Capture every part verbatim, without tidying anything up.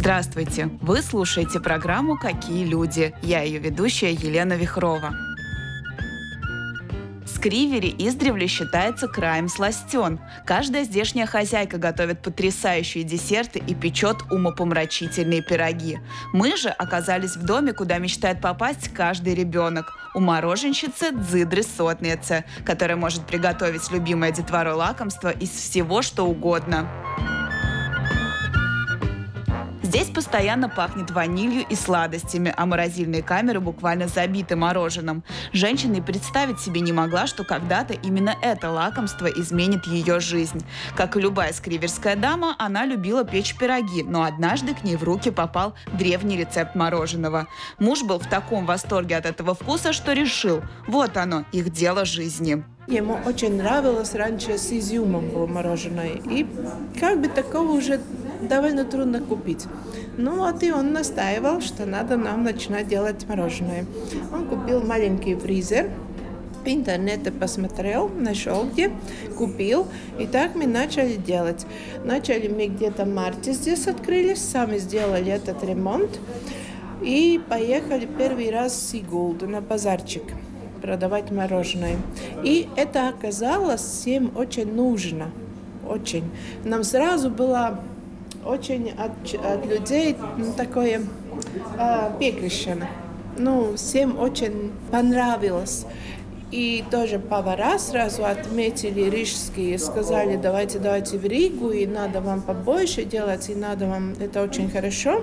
Здравствуйте! Вы слушаете программу «Какие люди?». Я ее ведущая Елена Вихрова. Скривери издревле считается краем сластен. Каждая здешняя хозяйка готовит потрясающие десерты и печет умопомрачительные пироги. Мы же оказались в доме, куда мечтает попасть каждый ребенок. У мороженщицы Дзидры Сотницы, которая может приготовить любимое детворой лакомство из всего, что угодно. Здесь постоянно пахнет ванилью и сладостями, а морозильные камеры буквально забиты мороженым. Женщина и представить себе не могла, что когда-то именно это лакомство изменит ее жизнь. Как и любая скриверская дама, она любила печь пироги, но однажды к ней в руки попал древний рецепт мороженого. Муж был в таком восторге от этого вкуса, что решил – вот оно, их дело жизни. Ему очень нравилось раньше с изюмом было мороженое. И как бы такого уже довольно трудно купить. Ну вот и он настаивал, что надо нам начинать делать мороженое. Он купил маленький фризер, в интернете посмотрел, нашел где, купил. И так мы начали делать. Начали мы где-то в марте здесь открылись, сами сделали этот ремонт. И поехали первый раз в Сигулду на базарчик продавать мороженое. И это оказалось всем очень нужно. Очень. Нам сразу было очень от, от людей ну, такое э, пекрещено. Ну, всем очень понравилось. И тоже повара сразу отметили рижские, сказали, давайте, давайте в Ригу, и надо вам побольше делать, и надо вам, это очень хорошо.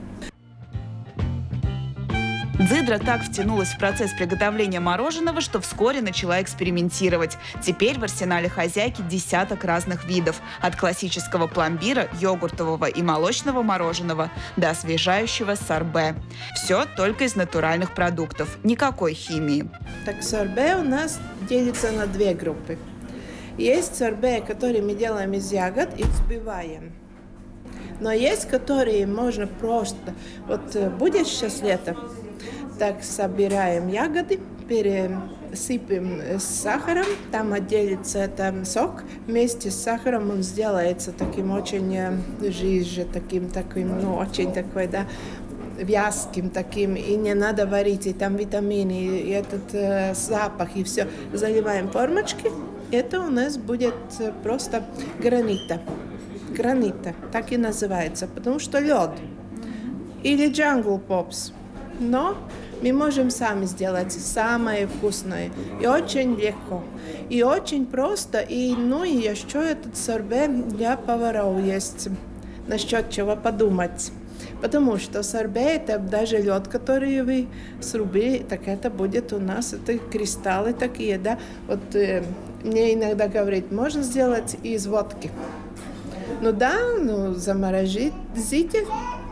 Дзидра так втянулась в процесс приготовления мороженого, что вскоре начала экспериментировать. Теперь в арсенале хозяйки десяток разных видов. От классического пломбира, йогуртового и молочного мороженого до освежающего сорбе. Все только из натуральных продуктов. Никакой химии. Так сорбе у нас делится на две группы. Есть сорбе, который мы делаем из ягод и взбиваем. Но есть, которые можно просто... Вот будет сейчас лето, так собираем ягоды, пересыпем с сахаром, там отделится это сок, вместе с сахаром он сделается таким очень жиже, таким, таким, ну, очень такой, да, вязким таким, и не надо варить, и там витамины, и этот э, запах, и все. Заливаем формочки, это у нас будет просто гранита. Гранита, так и называется, потому что лед. Или Jungle Pops. Но мы можем сами сделать самое вкусное. И очень легко. И очень просто. И, ну, и еще этот сорбе для поваров есть. Насчет чего подумать. Потому что сорбе это даже лед, который вы срубили, так это будет у нас, это кристаллы такие, да. Вот э, мне иногда говорят, можно сделать из водки. Ну да, ну заморозите,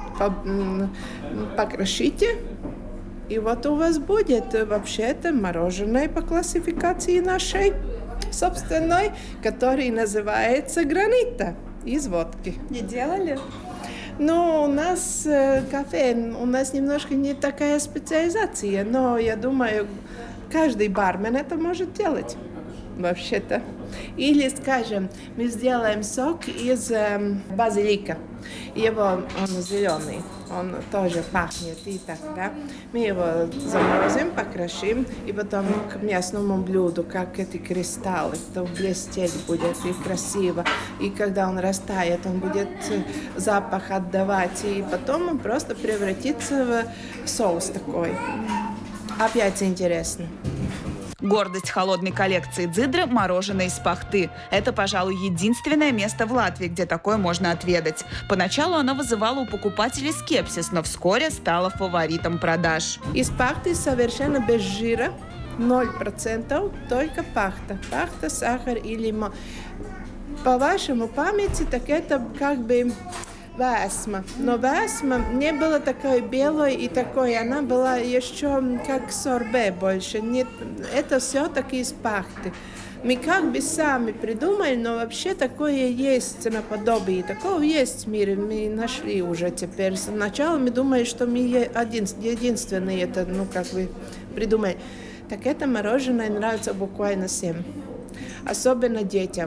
покрошите, и вот у вас будет вообще-то мороженое по классификации нашей собственной, который называется гранита из водки. Не делали? Ну, у нас э, кафе, у нас немножко не такая специализация, но я думаю, каждый бармен это может делать. Вообще-то. Или, скажем, мы сделаем сок из э, базилика. Его, он зеленый, он тоже пахнет и так, да. Мы его заморозим, покрошим, и потом к мясному блюду, как эти кристаллы, то блестеть будет и красиво. И когда он растает, он будет запах отдавать, и потом он просто превратится в соус такой. Опять интересно. Гордость холодной коллекции Дзидры – мороженое из пахты. Это, пожалуй, единственное место в Латвии, где такое можно отведать. Поначалу оно вызывало у покупателей скепсис, но вскоре стало фаворитом продаж. Из пахты совершенно без жира, ноль процентов, только пахта. Пахта, сахар и лимон. По вашему памяти, так это как бы... Весма. Но весма не была такой белой и такой, она была еще как сорбе больше. Нет, это все-таки из пахты. Мы как бы сами придумали, но вообще такое есть наподобие. Такого есть в мире, мы нашли уже теперь. Сначала мы думали, что мы один, единственные это, ну как бы придумали. Так это мороженое нравится буквально всем. Особенно детям.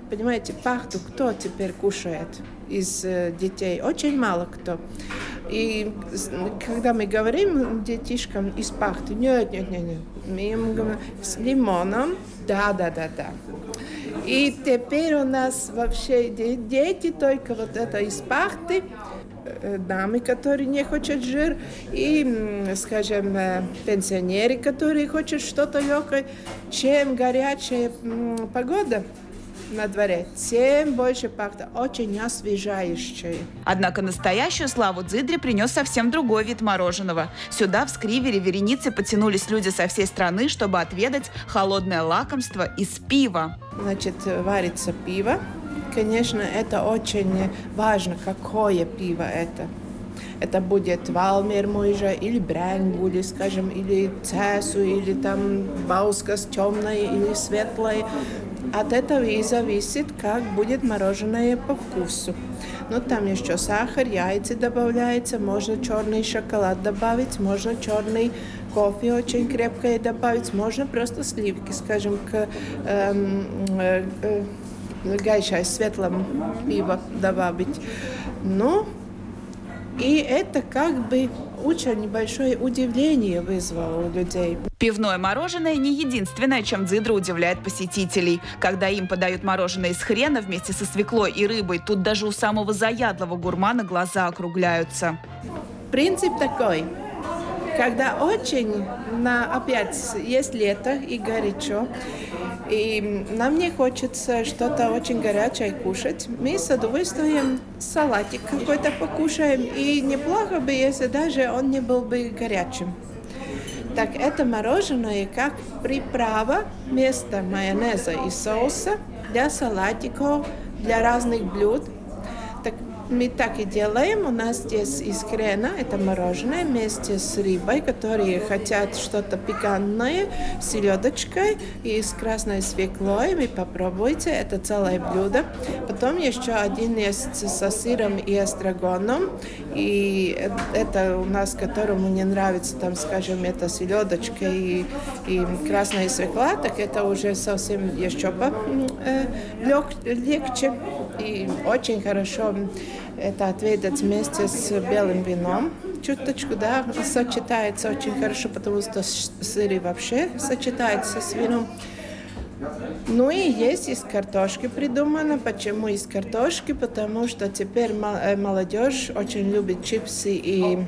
понимаете, пахту кто теперь кушает из э, детей? Очень мало кто. И когда мы говорим детишкам из пахты, нет, нет, нет, нет, мы им говорим с лимоном, да, да, да, да. И теперь у нас вообще дети только вот это из пахты, дамы, которые не хотят жир, и, скажем, пенсионеры, которые хотят что-то легкое. Чем горячая погода на дворе, тем больше пахнет, очень освежающее. Однако настоящую славу Дзидре принес совсем другой вид мороженого. Сюда, в Скривере, вереницы потянулись люди со всей страны, чтобы отведать холодное лакомство из пива. Значит, варится пиво. Конечно, это очень важно, какое пиво это. Это будет Валмермуйжа или Брэнгули, скажем, или Цесу, или там Баускас темное или светлое. От этого и зависит, как будет мороженое по вкусу. Ну, там еще сахар, яйца добавляется, можно черный шоколад добавить, можно черный кофе очень крепкое добавить, можно просто сливки, скажем, к эм, э, э, гайшай, светлому пиву добавить. Ну, и это как бы очень небольшое удивление вызвало у людей. Пивное мороженое не единственное, чем Дзидра удивляет посетителей. Когда им подают мороженое из хрена вместе со свеклой и рыбой, тут даже у самого заядлого гурмана глаза округляются. Принцип такой. Когда очень, на, опять, есть лето и горячо, и нам не хочется что-то очень горячее кушать, мы с удовольствием салатик какой-то покушаем, и неплохо бы, если даже он не был бы горячим. Так это мороженое как приправа вместо майонеза и соуса для салатиков, для разных блюд. Так мы так и делаем. У нас здесь из хрена это мороженое вместе с рыбой, которые хотят что-то пикантное, с селедочкой и с красной свеклой. Вы попробуйте, это целое блюдо. Потом еще один есть со сыром и эстрагоном. И это у нас, которому не нравится, там, скажем, это селедочка и, и красная свекла, так это уже совсем еще э, лег, легче и очень хорошо это отведать вместе с белым вином. Чуточку, да, сочетается очень хорошо, потому что сыр вообще сочетается с вином. Ну и есть из картошки придумано. Почему из картошки? Потому что теперь молодежь очень любит чипсы и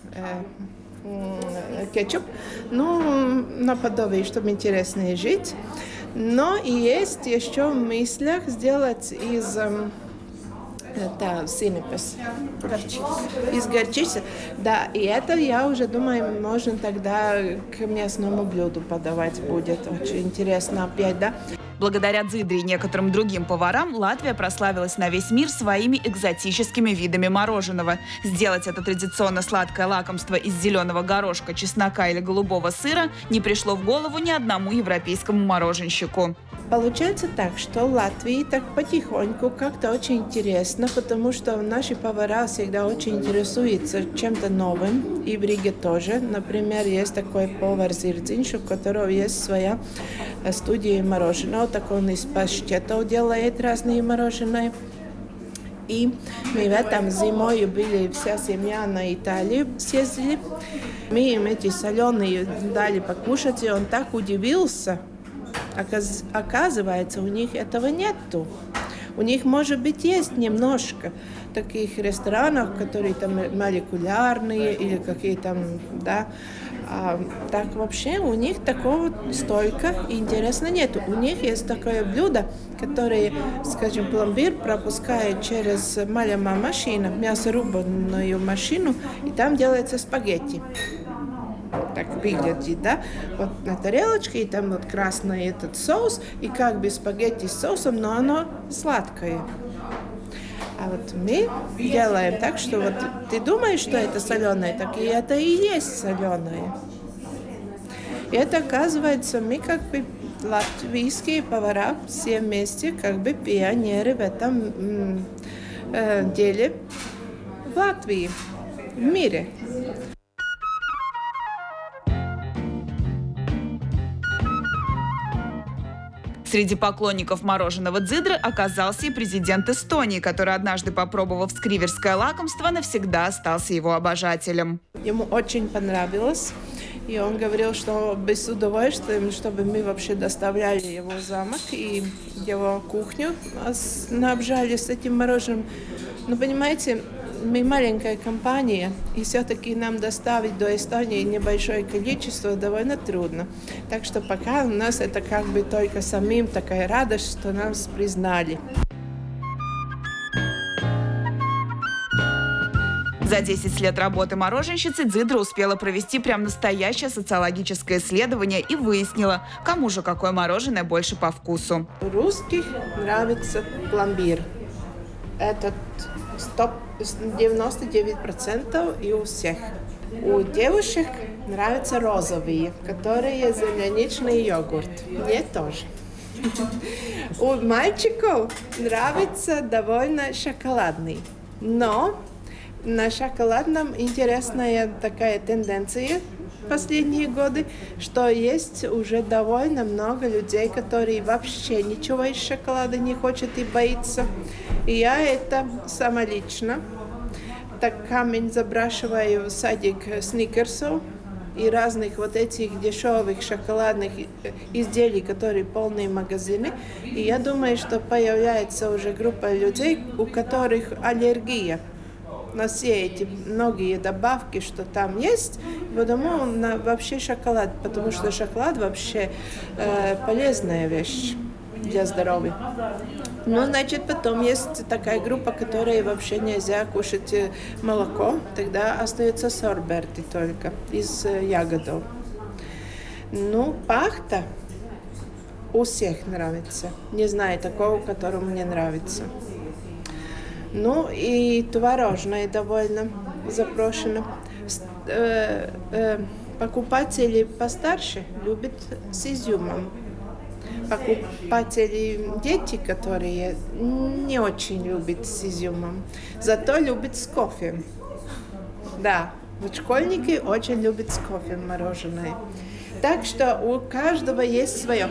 э, кетчуп. Ну, наподобие, чтобы интереснее жить. Но и есть еще в мыслях сделать из... Это синепес. Из горчицы. Да, и это, я уже думаю, можно тогда к местному блюду подавать будет. Очень интересно опять, да? Благодаря Дзидре и некоторым другим поварам Латвия прославилась на весь мир своими экзотическими видами мороженого. Сделать это традиционно сладкое лакомство из зеленого горошка, чеснока или голубого сыра не пришло в голову ни одному европейскому мороженщику. Получается так, что в Латвии так потихоньку как-то очень интересно, потому что наши повара всегда очень интересуются чем-то новым, и в Риге тоже. Например, есть такой повар Зирдзинш, у которого есть своя студия мороженого, так он из паштетов делает разные мороженые. И мы в этом зимой были, вся семья на Италию съездили. Мы им эти соленые дали покушать, и он так удивился. Оказывается, у них этого нету. У них, может быть, есть немножко таких ресторанов, которые там молекулярные или какие там, да. А так вообще у них такого столько интересно нету. У них есть такое блюдо, которое, скажем, пломбир пропускает через маленькую машину, мясорубную машину, и там делается спагетти. Так выглядит, да, вот на тарелочке, и там вот красный этот соус, и как бы спагетти с соусом, но оно сладкое. А вот мы делаем так, что вот ты думаешь, что это соленое, так и это и есть соленое. И это, оказывается, мы как бы латвийские повара все вместе как бы пионеры в этом э, деле в Латвии, в мире. Среди поклонников мороженого дзидры оказался и президент Эстонии, который, однажды попробовав скриверское лакомство, навсегда остался его обожателем. Ему очень понравилось. И он говорил, что без удовольствия, чтобы мы вообще доставляли его в замок и его кухню снабжали с этим мороженым. Но понимаете, мы маленькая компания, и все-таки нам доставить до Эстонии небольшое количество довольно трудно. Так что пока у нас это как бы только самим такая радость, что нас признали. За десять лет работы мороженщицы Дзидра успела провести прям настоящее социологическое исследование и выяснила, кому же какое мороженое больше по вкусу. Русских нравится пломбир. Это девяносто девять процентов и у всех. У девушек нравятся розовые, которые земляничный йогурт. Мне тоже. У мальчиков нравится довольно шоколадный. Но на шоколадном интересная такая тенденция в последние годы, что есть уже довольно много людей, которые вообще ничего из шоколада не хотят и боятся. И я это сама лично так камень забрасываю в садик сникерсов и разных вот этих дешевых шоколадных изделий, которые полные магазины. И я думаю, что появляется уже группа людей, у которых аллергия на все эти многие добавки, что там есть, потому на вообще шоколад, потому что шоколад вообще э, полезная вещь для здоровья. Ну, значит, потом есть такая группа, которой вообще нельзя кушать молоко, тогда остается сорберти только из ягодов. Ну, пахта у всех нравится. Не знаю такого, которому мне нравится. Ну и творожное довольно запрошено. Э, э, покупатели постарше любят с изюмом. Покупатели, дети, которые не очень любят с изюмом, зато любят с кофе. Да, вот школьники очень любят с кофе мороженое. Так что у каждого есть свое.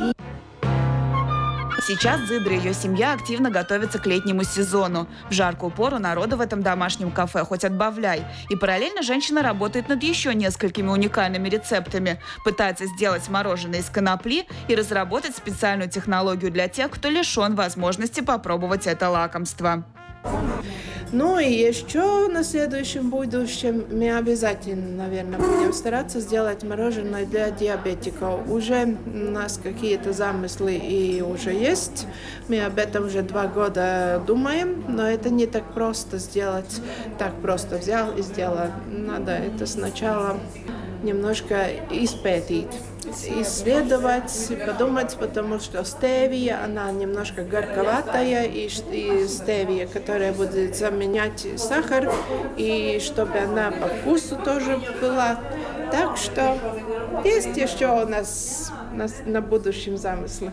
Сейчас Дзидра и ее семья активно готовятся к летнему сезону. В жаркую пору народу в этом домашнем кафе хоть отбавляй. И параллельно женщина работает над еще несколькими уникальными рецептами. Пытается сделать мороженое из конопли и разработать специальную технологию для тех, кто лишен возможности попробовать это лакомство. Ну и еще на следующем будущем мы обязательно, наверное, будем стараться сделать мороженое для диабетиков. Уже у нас какие-то замыслы и уже есть. Мы об этом уже два года думаем, но это не так просто сделать. Так просто взял и сделал. Надо это сначала немножко испытать, исследовать, подумать, потому что стевия, она немножко горьковатая, и, и стевия, которая будет заменять сахар, и чтобы она по вкусу тоже была. Так что есть еще у нас на, на будущем замысле.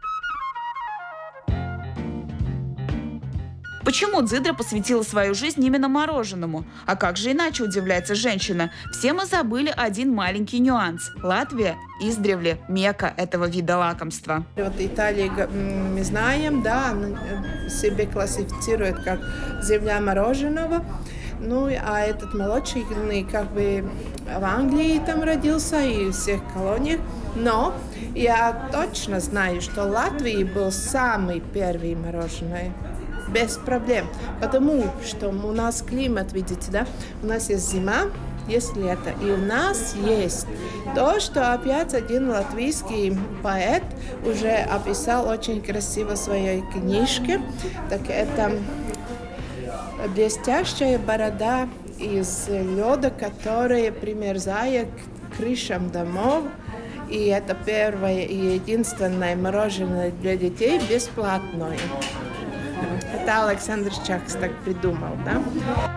Почему Дзидра посвятила свою жизнь именно мороженому? А как же иначе, удивляется женщина? Все мы забыли один маленький нюанс. Латвия издревле мекка этого вида лакомства. Вот Италия, мы знаем, да, она себя классифицирует как земля мороженого. Ну, а этот молочный как бы в Англии там родился и в всех колониях. Но я точно знаю, что Латвия был самый первый мороженое. Без проблем, потому что у нас климат, видите, да, у нас есть зима, есть лето, и у нас есть то, что опять один латвийский поэт уже описал очень красиво в своей книжке, так это блестящая борода из лёда, которая примерзает к крышам домов, и это первое и единственное мороженое для детей бесплатное. Это Александр Чакс так придумал, да?